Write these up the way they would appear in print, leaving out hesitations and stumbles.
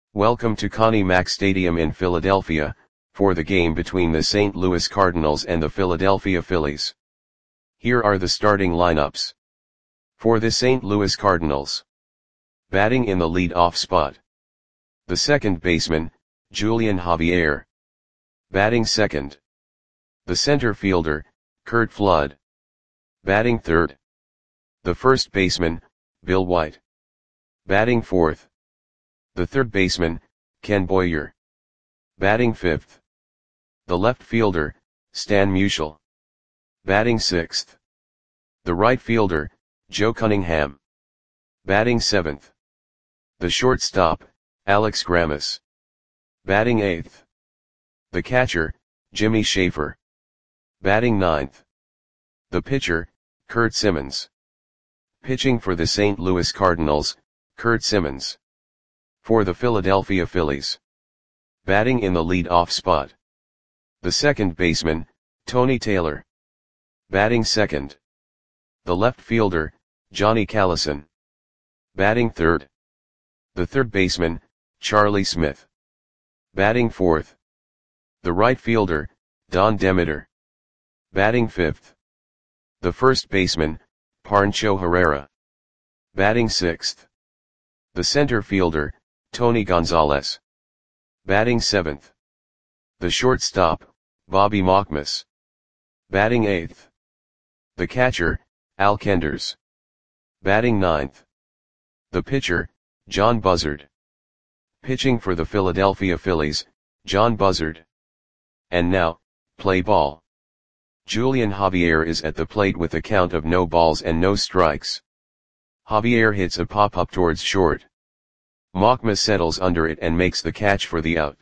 Welcome to Connie Mack Stadium in Philadelphia, for the game between the St. Louis Cardinals and the Philadelphia Phillies. Here are the starting lineups. For the St. Louis Cardinals. Batting in the lead-off spot. The second baseman, Julian Javier. Batting second. The center fielder, Curt Flood. Batting third. The first baseman, Bill White. Batting fourth. The third baseman, Ken Boyer. Batting fifth. The left fielder, Stan Musial. Batting sixth. The right fielder, Joe Cunningham. Batting seventh. The shortstop, Alex Grammas. Batting eighth. The catcher, Jimmy Schaefer. Batting ninth. The pitcher, Curt Simmons. Pitching for the St. Louis Cardinals, Curt Simmons. For the Philadelphia Phillies. Batting in the lead-off spot. The second baseman, Tony Taylor. Batting second. The left fielder, Johnny Callison. Batting third. The third baseman, Charlie Smith. Batting fourth. The right fielder, Don Demeter. Batting fifth. The first baseman, Pancho Herrera. Batting sixth. The center fielder, Tony Gonzalez. Batting seventh. The shortstop, Bobby Mockmas. Batting eighth. The catcher, Al Kenders. Batting ninth. The pitcher, John Buzzard. Pitching for the Philadelphia Phillies, John Buzzard. And now, play ball. Julian Javier is at the plate with a count of no balls and no strikes. Javier hits a pop-up towards short. Mockmas settles under it and makes the catch for the out.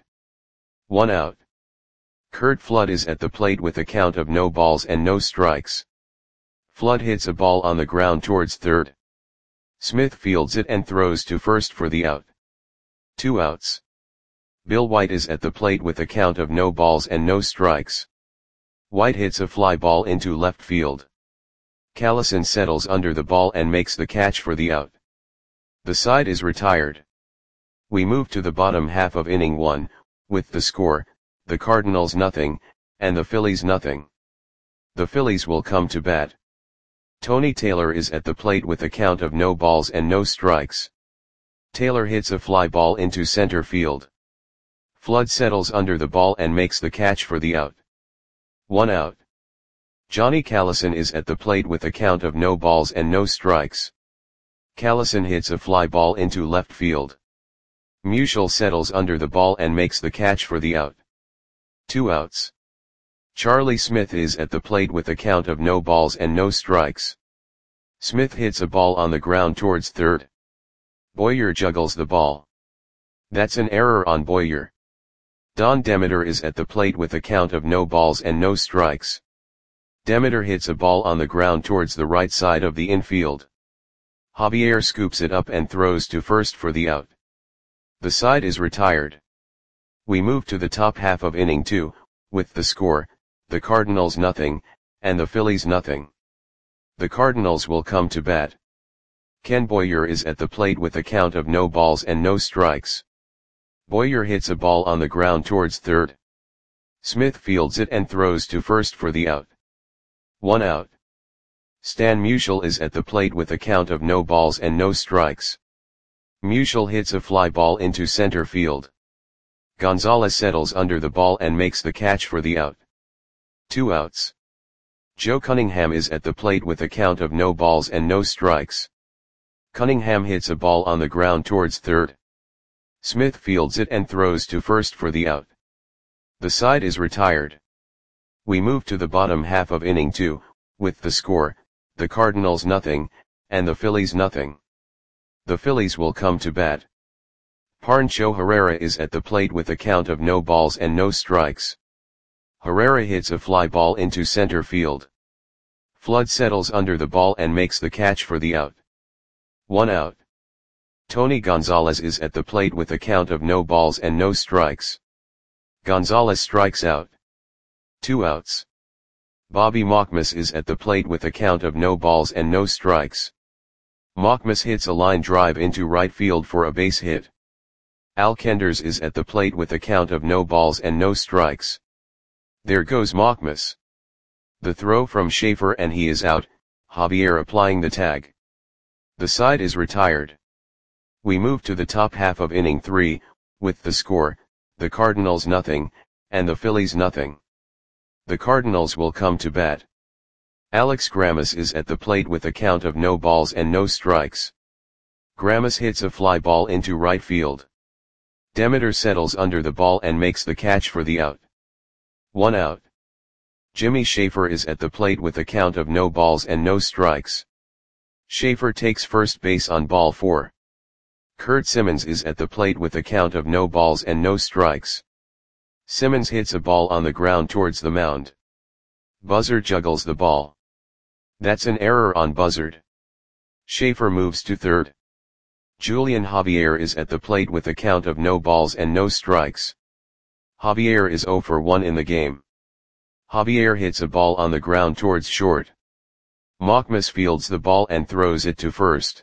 1 out. Curt Flood is at the plate with a count of no balls and no strikes. Flood hits a ball on the ground towards third. Smith fields it and throws to first for the out. 2 outs. Bill White is at the plate with a count of no balls and no strikes. White hits a fly ball into left field. Callison settles under the ball and makes the catch for the out. The side is retired. We move to the bottom half of inning 1, with the score, the Cardinals nothing, and the Phillies nothing. The Phillies will come to bat. Tony Taylor is at the plate with a count of no balls and no strikes. Taylor hits a fly ball into center field. Flood settles under the ball and makes the catch for the out. 1 out. Johnny Callison is at the plate with a count of no balls and no strikes. Callison hits a fly ball into left field. Musial settles under the ball and makes the catch for the out. 2 outs. Charlie Smith is at the plate with a count of no balls and no strikes. Smith hits a ball on the ground towards third. Boyer juggles the ball. That's an error on Boyer. Don Demeter is at the plate with a count of no balls and no strikes. Demeter hits a ball on the ground towards the right side of the infield. Javier scoops it up and throws to first for the out. The side is retired. We move to the top half of inning 2, with the score, the Cardinals nothing, and the Phillies nothing. The Cardinals will come to bat. Ken Boyer is at the plate with a count of no balls and no strikes. Boyer hits a ball on the ground towards third. Smith fields it and throws to first for the out. 1 out. Stan Musial is at the plate with a count of no balls and no strikes. Musial hits a fly ball into center field. Gonzalez settles under the ball and makes the catch for the out. 2 outs. Joe Cunningham is at the plate with a count of no balls and no strikes. Cunningham hits a ball on the ground towards third. Smith fields it and throws to first for the out. The side is retired. We move to the bottom half of inning 2, with the score, the Cardinals nothing, and the Phillies nothing. The Phillies will come to bat. Pancho Herrera is at the plate with a count of no balls and no strikes. Herrera hits a fly ball into center field. Flood settles under the ball and makes the catch for the out. 1 out. Tony Gonzalez is at the plate with a count of no balls and no strikes. Gonzalez strikes out. 2 outs. Bobby Mockmas is at the plate with a count of no balls and no strikes. Mockmas hits a line drive into right field for a base hit. Alkenders is at the plate with a count of no balls and no strikes. There goes Machmas. The throw from Schaefer and he is out, Javier applying the tag. The side is retired. We move to the top half of inning 3, with the score, the Cardinals nothing, and the Phillies nothing. The Cardinals will come to bat. Alex Grammas is at the plate with a count of no balls and no strikes. Grammas hits a fly ball into right field. Demeter settles under the ball and makes the catch for the out. 1 out. Jimmy Schaefer is at the plate with a count of no balls and no strikes. Schaefer takes first base on ball 4. Kurt Simmons is at the plate with a count of no balls and no strikes. Simmons hits a ball on the ground towards the mound. Buzzard juggles the ball. That's an error on Buzzard. Schaefer moves to third. Julian Javier is at the plate with a count of no balls and no strikes. Javier is 0 for 1 in the game. Javier hits a ball on the ground towards short. Machmas fields the ball and throws it to first.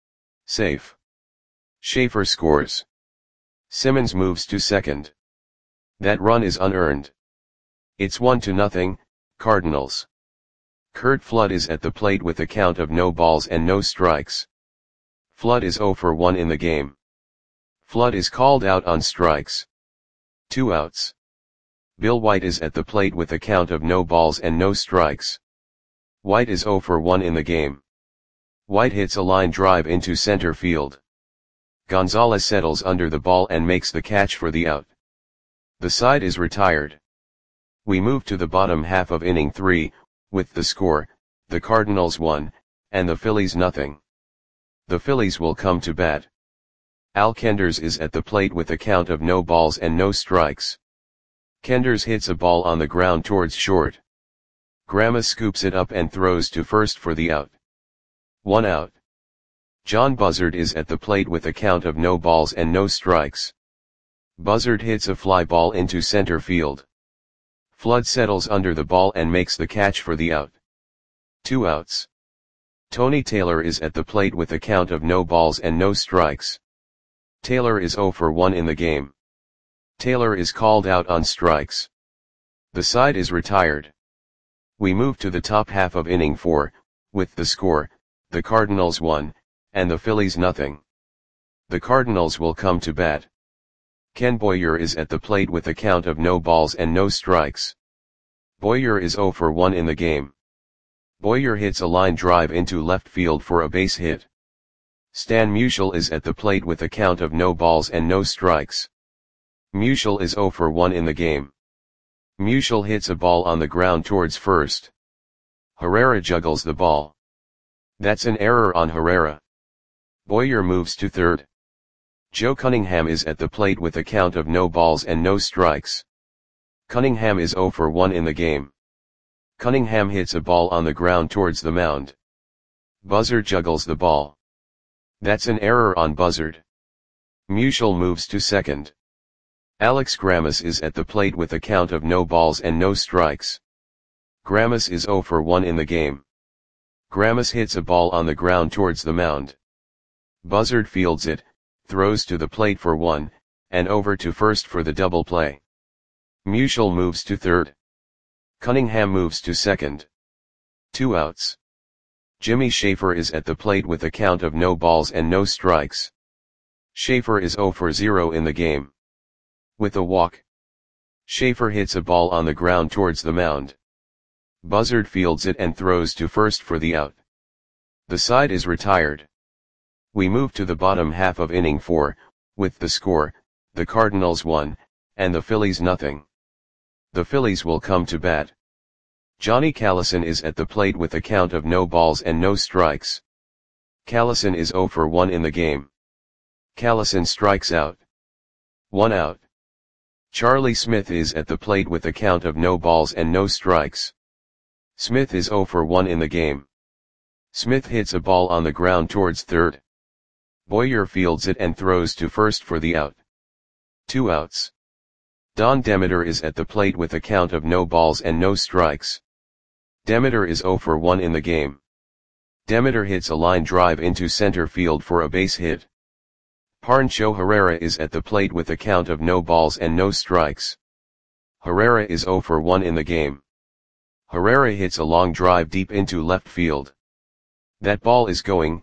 Safe. Schaefer scores. Simmons moves to second. That run is unearned. It's 1-0, Cardinals. Curt Flood is at the plate with a count of no balls and no strikes. Flood is 0 for 1 in the game. Flood is called out on strikes. 2 outs. Bill White is at the plate with a count of no balls and no strikes. White is 0 for 1 in the game. White hits a line drive into center field. Gonzalez settles under the ball and makes the catch for the out. The side is retired. We move to the bottom half of inning 3, with the score, the Cardinals 1, and the Phillies nothing. The Phillies will come to bat. Alkenders is at the plate with a count of no balls and no strikes. Kenders hits a ball on the ground towards short. Grammas scoops it up and throws to first for the out. 1 out. John Buzzard is at the plate with a count of no balls and no strikes. Buzzard hits a fly ball into center field. Flood settles under the ball and makes the catch for the out. 2 outs. Tony Taylor is at the plate with a count of no balls and no strikes. Taylor is 0 for 1 in the game. Taylor is called out on strikes. The side is retired. We move to the top half of inning 4, with the score, the Cardinals 1, and the Phillies nothing. The Cardinals will come to bat. Ken Boyer is at the plate with a count of no balls and no strikes. Boyer is 0 for 1 in the game. Boyer hits a line drive into left field for a base hit. Stan Musial is at the plate with a count of no balls and no strikes. Musial is 0 for 1 in the game. Musial hits a ball on the ground towards first. Herrera juggles the ball. That's an error on Herrera. Boyer moves to third. Joe Cunningham is at the plate with a count of no balls and no strikes. Cunningham is 0 for 1 in the game. Cunningham hits a ball on the ground towards the mound. Buzzard juggles the ball. That's an error on Buzzard. Musial moves to second. Alex Grammas is at the plate with a count of no balls and no strikes. Grammas is 0 for 1 in the game. Grammas hits a ball on the ground towards the mound. Buzzard fields it, throws to the plate for 1, and over to first for the double play. Musial moves to third. Cunningham moves to second. 2 outs. Jimmy Schaefer is at the plate with a count of no balls and no strikes. Schaefer is 0 for 0 in the game. With a walk. Schaefer hits a ball on the ground towards the mound. Buzzard fields it and throws to first for the out. The side is retired. We move to the bottom half of inning 4, with the score, the Cardinals 1, and the Phillies nothing. The Phillies will come to bat. Johnny Callison is at the plate with a count of no balls and no strikes. Callison is 0 for 1 in the game. Callison strikes out. 1 out. Charlie Smith is at the plate with a count of no balls and no strikes. Smith is 0 for 1 in the game. Smith hits a ball on the ground towards third. Boyer fields it and throws to first for the out. 2 outs. Don Demeter is at the plate with a count of no balls and no strikes. Demeter is 0 for 1 in the game. Demeter hits a line drive into center field for a base hit. Juancho Herrera is at the plate with a count of no balls and no strikes. Herrera is 0 for 1 in the game. Herrera hits a long drive deep into left field. That ball is gone.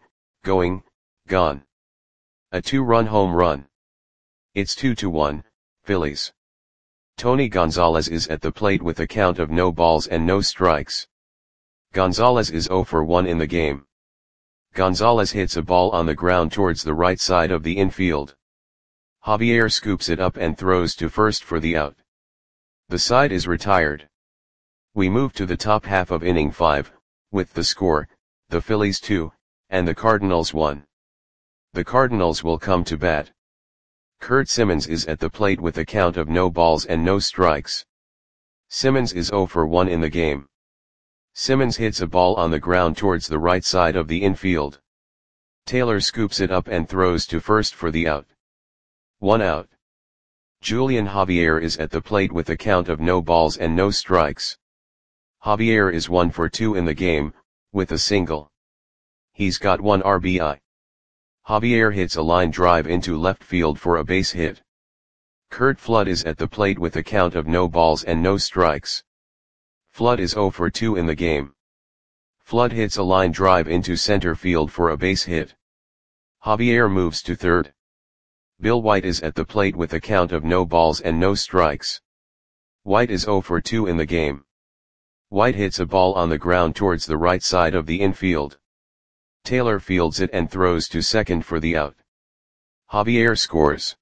A 2-run home run. It's 2-1, Phillies. Tony Gonzalez is at the plate with a count of no balls and no strikes. Gonzalez is 0 for 1 in the game. Gonzalez hits a ball on the ground towards the right side of the infield. Javier scoops it up and throws to first for the out. The side is retired. We move to the top half of inning 5, with the score, the Phillies 2, and the Cardinals 1. The Cardinals will come to bat. Curt Simmons is at the plate with a count of no balls and no strikes. Simmons is 0 for 1 in the game. Simmons hits a ball on the ground towards the right side of the infield. Taylor scoops it up and throws to first for the out. 1 out. Julian Javier is at the plate with a count of no balls and no strikes. Javier is 1 for 2 in the game, with a single. He's got 1 RBI. Javier hits a line drive into left field for a base hit. Curt Flood is at the plate with a count of no balls and no strikes. Flood is 0 for 2 in the game. Flood hits a line drive into center field for a base hit. Javier moves to third. Bill White is at the plate with a count of no balls and no strikes. White is 0 for 2 in the game. White hits a ball on the ground towards the right side of the infield. Taylor fields it and throws to second for the out. Javier scores.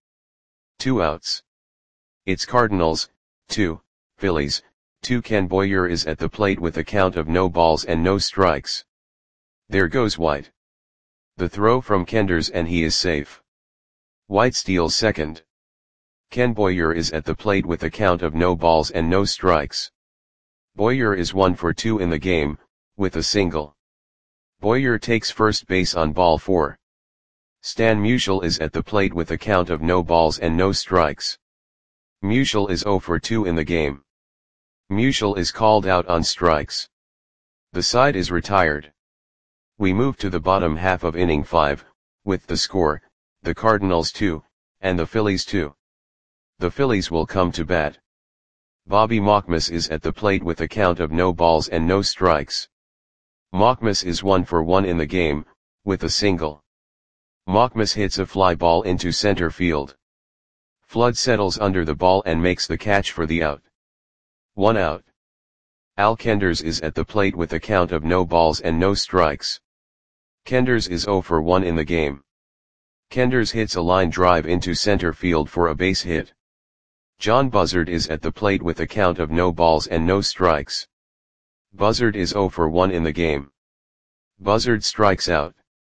2 outs. It's Cardinals, 2, Phillies, 2. Ken Boyer is at the plate with a count of no balls and no strikes. There goes White. The throw from Kenders and he is safe. White steals second. Ken Boyer is at the plate with a count of no balls and no strikes. Boyer is 1 for 2 in the game, with a single. Boyer takes first base on ball 4. Stan Musial is at the plate with a count of no balls and no strikes. Musial is 0 for 2 in the game. Musial is called out on strikes. The side is retired. We move to the bottom half of inning 5, with the score, the Cardinals 2, and the Phillies 2. The Phillies will come to bat. Bobby Machmas is at the plate with a count of no balls and no strikes. Machmas is 1 for 1 in the game, with a single. Machmas hits a fly ball into center field. Flood settles under the ball and makes the catch for the out. 1 out. Al Kenders is at the plate with a count of no balls and no strikes. Kenders is 0 for 1 in the game. Kenders hits a line drive into center field for a base hit. John Buzzard is at the plate with a count of no balls and no strikes. Buzzard is 0 for 1 in the game. Buzzard strikes out.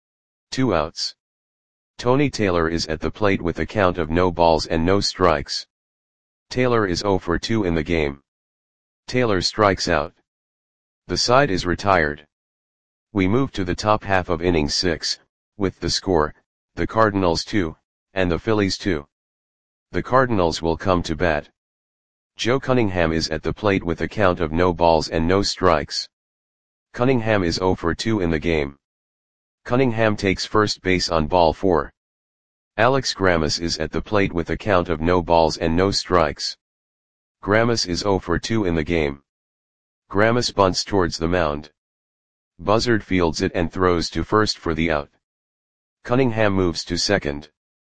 2 outs. Tony Taylor is at the plate with a count of no balls and no strikes. Taylor is 0 for 2 in the game. Taylor strikes out. The side is retired. We move to the top half of inning 6, with the score, the Cardinals 2, and the Phillies 2. The Cardinals will come to bat. Joe Cunningham is at the plate with a count of no balls and no strikes. Cunningham is 0 for 2 in the game. Cunningham takes first base on ball 4. Alex Grammas is at the plate with a count of no balls and no strikes. Grammas is 0 for 2 in the game. Grammas bunts towards the mound. Buzzard fields it and throws to first for the out. Cunningham moves to second.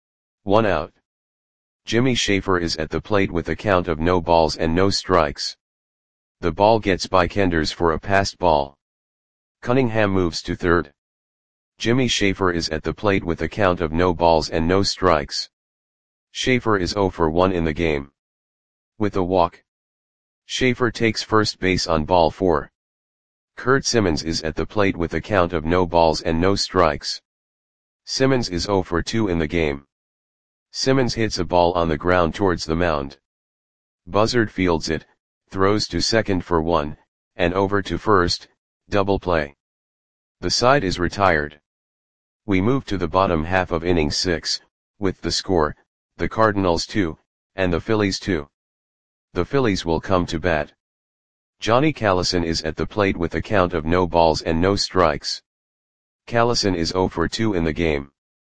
1 out. Jimmy Schaefer is at the plate with a count of no balls and no strikes. The ball gets by Kenders for a passed ball. Cunningham moves to third. Jimmy Schaefer is at the plate with a count of no balls and no strikes. Schaefer is 0 for 1 in the game. With a walk. Schaefer takes first base on ball 4. Curt Simmons is at the plate with a count of no balls and no strikes. Simmons is 0 for 2 in the game. Simmons hits a ball on the ground towards the mound. Buzzard fields it, throws to second for 1, and over to first, double play. The side is retired. We move to the bottom half of inning 6, with the score, the Cardinals 2, and the Phillies 2. The Phillies will come to bat. Johnny Callison is at the plate with a count of no balls and no strikes. Callison is 0 for 2 in the game.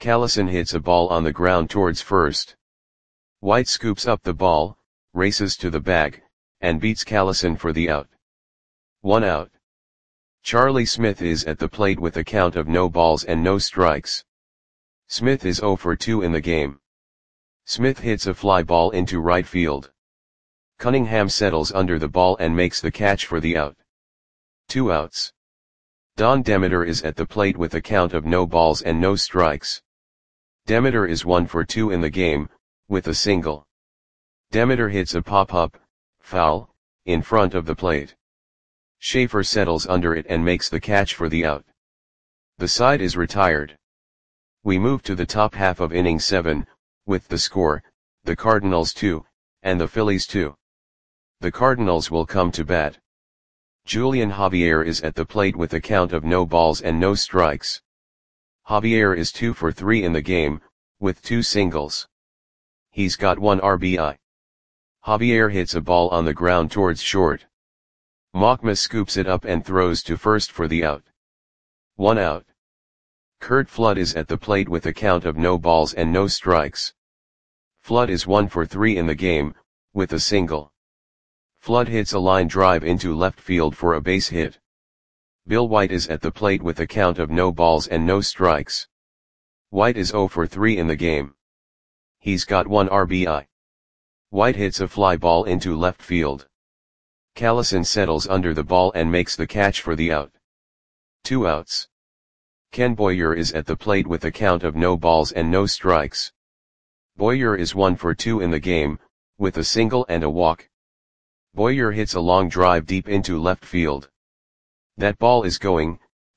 Callison hits a ball on the ground towards first. White scoops up the ball, races to the bag, and beats Callison for the out. 1 out. Charlie Smith is at the plate with a count of no balls and no strikes. Smith is 0 for 2 in the game. Smith hits a fly ball into right field. Cunningham settles under the ball and makes the catch for the out. 2 outs. Don Demeter is at the plate with a count of no balls and no strikes. Demeter is 1 for 2 in the game, with a single. Demeter hits a pop-up, foul, in front of the plate. Schaefer settles under it and makes the catch for the out. The side is retired. We move to the top half of inning 7, with the score, the Cardinals 2, and the Phillies 2. The Cardinals will come to bat. Julian Javier is at the plate with a count of no balls and no strikes. Javier is 2 for 3 in the game, with 2 singles. He's got 1 RBI. Javier hits a ball on the ground towards short. Machma scoops it up and throws to first for the out. 1 out. Curt Flood is at the plate with a count of no balls and no strikes. Flood is 1 for 3 in the game, with a single. Flood hits a line drive into left field for a base hit. Bill White is at the plate with a count of no balls and no strikes. White is 0 for 3 in the game. He's got 1 RBI. White hits a fly ball into left field. Callison settles under the ball and makes the catch for the out. 2 outs. Ken Boyer is at the plate with a count of no balls and no strikes. Boyer is 1 for 2 in the game, with a single and a walk. Boyer hits a long drive deep into left field. That ball is gone.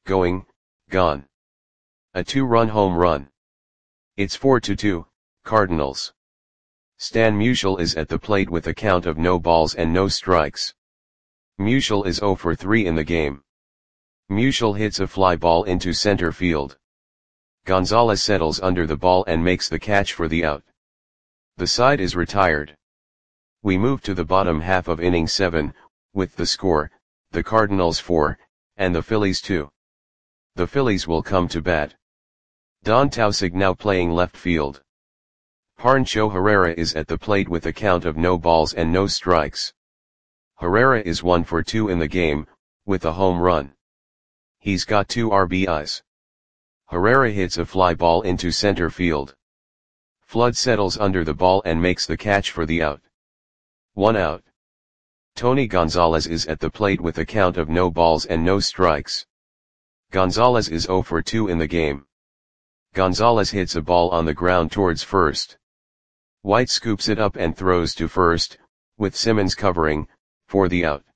A 2-run home run. It's 4-2, Cardinals. Stan Musial is at the plate with a count of no balls and no strikes. Musial is 0 for 3 in the game. Musial hits a fly ball into center field. Gonzalez settles under the ball and makes the catch for the out. The side is retired. We move to the bottom half of inning 7, with the score, the Cardinals 4, and the Phillies 2. The Phillies will come to bat. Don Tausig now playing left field. Pancho Herrera is at the plate with a count of no balls and no strikes. Herrera is 1 for 2 in the game, with a home run. He's got 2 RBIs. Herrera hits a fly ball into center field. Flood settles under the ball and makes the catch for the out. 1 out. Tony Gonzalez is at the plate with a count of no balls and no strikes. Gonzalez is 0 for 2 in the game. Gonzalez hits a ball on the ground towards first. White scoops it up and throws to first, with Simmons covering, for the out.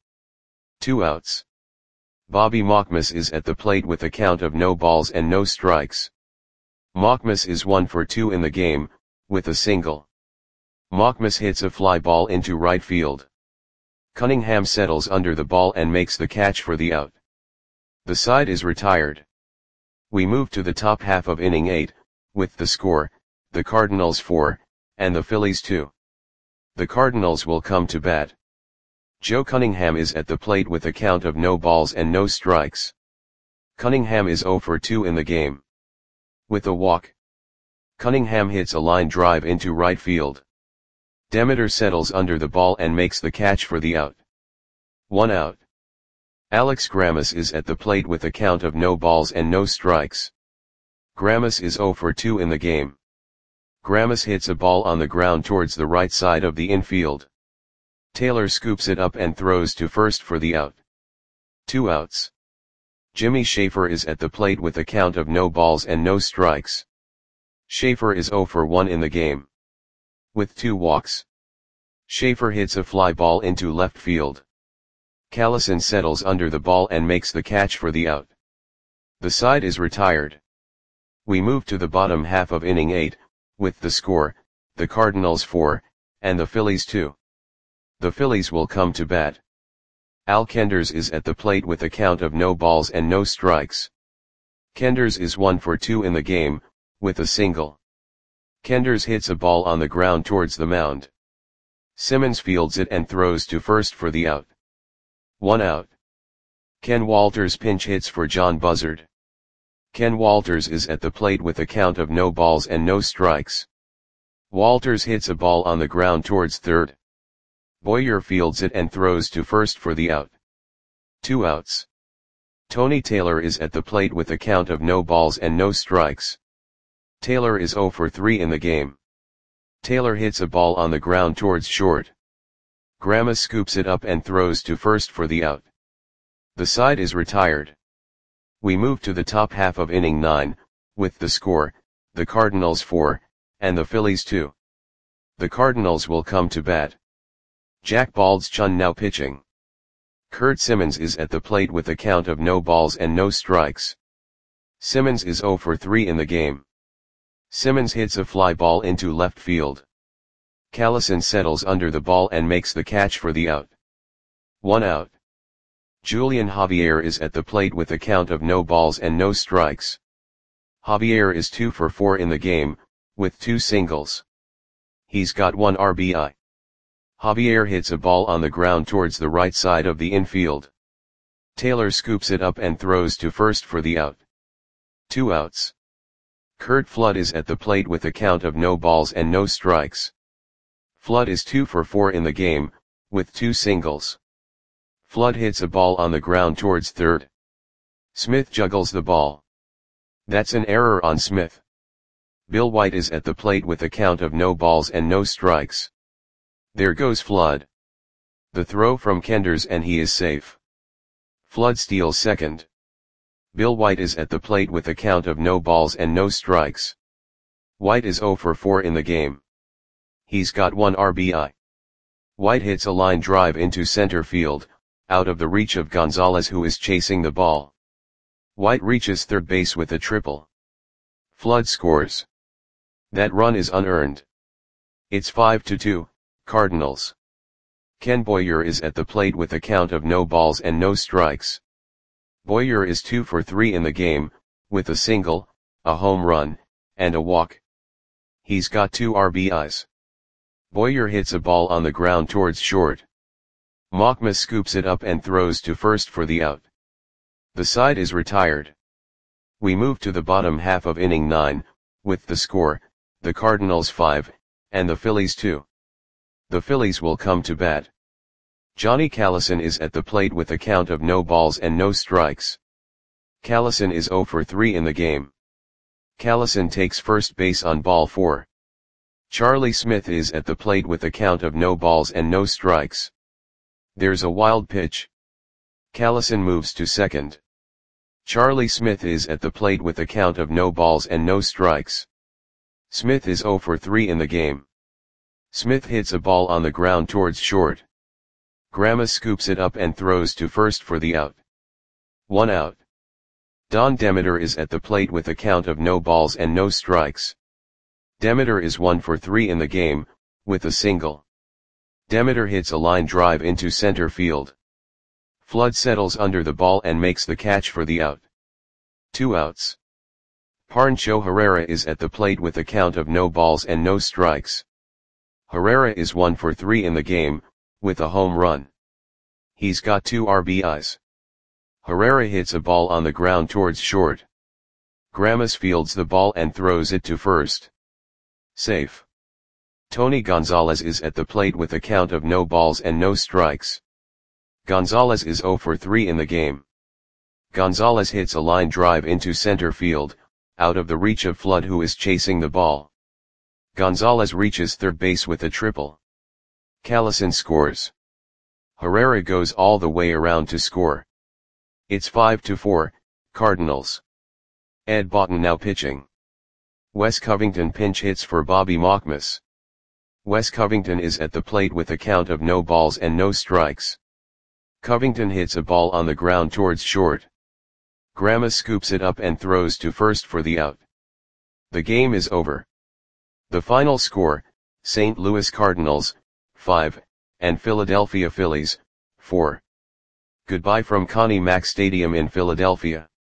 2 outs. Bobby Machmas is at the plate with a count of no balls and no strikes. Machmas is 1 for 2 in the game, with a single. Machmas hits a fly ball into right field. Cunningham settles under the ball and makes the catch for the out. The side is retired. We move to the top half of inning 8, with the score, the Cardinals 4, and the Phillies 2. The Cardinals will come to bat. Joe Cunningham is at the plate with a count of no balls and no strikes. Cunningham is 0 for 2 in the game. With a walk. Cunningham hits a line drive into right field. Demeter settles under the ball and makes the catch for the out. 1 out. Alex Grammas is at the plate with a count of no balls and no strikes. Grammas is 0 for 2 in the game. Grammas hits a ball on the ground towards the right side of the infield. Taylor scoops it up and throws to first for the out. 2 outs. Jimmy Schaefer is at the plate with a count of no balls and no strikes. Schaefer is 0 for 1 in the game. With 2 walks. Schaefer hits a fly ball into left field. Callison settles under the ball and makes the catch for the out. The side is retired. We move to the bottom half of inning 8, with the score, the Cardinals 4, and the Phillies 2. The Phillies will come to bat. Al Kenders is at the plate with a count of no balls and no strikes. Kenders is 1 for 2 in the game, with a single. Kenders hits a ball on the ground towards the mound. Simmons fields it and throws to first for the out. 1 out. Ken Walters pinch hits for John Buzzard. Ken Walters is at the plate with a count of no balls and no strikes. Walters hits a ball on the ground towards third. Boyer fields it and throws to first for the out. 2 outs. Tony Taylor is at the plate with a count of no balls and no strikes. Taylor is 0 for 3 in the game. Taylor hits a ball on the ground towards short. Grama scoops it up and throws to first for the out. The side is retired. We move to the top half of inning 9, with the score, the Cardinals 4, and the Phillies 2. The Cardinals will come to bat. Jack Baldschun now pitching. Kurt Simmons is at the plate with a count of no balls and no strikes. Simmons is 0 for 3 in the game. Simmons hits a fly ball into left field. Callison settles under the ball and makes the catch for the out. 1 out. Julian Javier is at the plate with a count of no balls and no strikes. Javier is 2 for 4 in the game, with 2 singles. He's got 1 RBI. Javier hits a ball on the ground towards the right side of the infield. Taylor scoops it up and throws to first for the out. 2 outs. Curt Flood is at the plate with a count of no balls and no strikes. Flood is 2 for 4 in the game, with 2 singles. Flood hits a ball on the ground towards third. Smith juggles the ball. That's an error on Smith. Bill White is at the plate with a count of no balls and no strikes. There goes Flood. The throw from Kenders and he is safe. Flood steals second. Bill White is at the plate with a count of no balls and no strikes. White is 0 for 4 in the game. He's got 1 RBI. White hits a line drive into center field, out of the reach of Gonzalez who is chasing the ball. White reaches third base with a triple. Flood scores. That run is unearned. It's 5-2, Cardinals. Ken Boyer is at the plate with a count of no balls and no strikes. Boyer is 2 for 3 in the game, with a single, a home run, and a walk. He's got 2 RBIs. Boyer hits a ball on the ground towards short. Machma scoops it up and throws to first for the out. The side is retired. We move to the bottom half of inning 9, with the score, the Cardinals 5, and the Phillies 2. The Phillies will come to bat. Johnny Callison is at the plate with a count of no balls and no strikes. Callison is 0 for 3 in the game. Callison takes first base on ball 4. Charlie Smith is at the plate with a count of no balls and no strikes. There's a wild pitch. Callison moves to second. Charlie Smith is at the plate with a count of no balls and no strikes. Smith is 0 for 3 in the game. Smith hits a ball on the ground towards short. Grama scoops it up and throws to first for the out. 1 out. Don Demeter is at the plate with a count of no balls and no strikes. Demeter is 1 for 3 in the game, with a single. Demeter hits a line drive into center field. Flood settles under the ball and makes the catch for the out. 2 outs. Pancho Herrera is at the plate with a count of no balls and no strikes. Herrera is 1 for 3 in the game, with a home run. He's got 2 RBIs. Herrera hits a ball on the ground towards short. Gramas fields the ball and throws it to first. Safe. Tony Gonzalez is at the plate with a count of no balls and no strikes. Gonzalez is 0 for 3 in the game. Gonzalez hits a line drive into center field, out of the reach of Flood who is chasing the ball. Gonzalez reaches third base with a triple. Callison scores. Herrera goes all the way around to score. It's 5-4, Cardinals. Ed Boughton now pitching. Wes Covington pinch hits for Bobby Machmas. Wes Covington is at the plate with a count of no balls and no strikes. Covington hits a ball on the ground towards short. Grama scoops it up and throws to first for the out. The game is over. The final score, St. Louis Cardinals, 5, and Philadelphia Phillies, 4. Goodbye from Connie Mack Stadium in Philadelphia.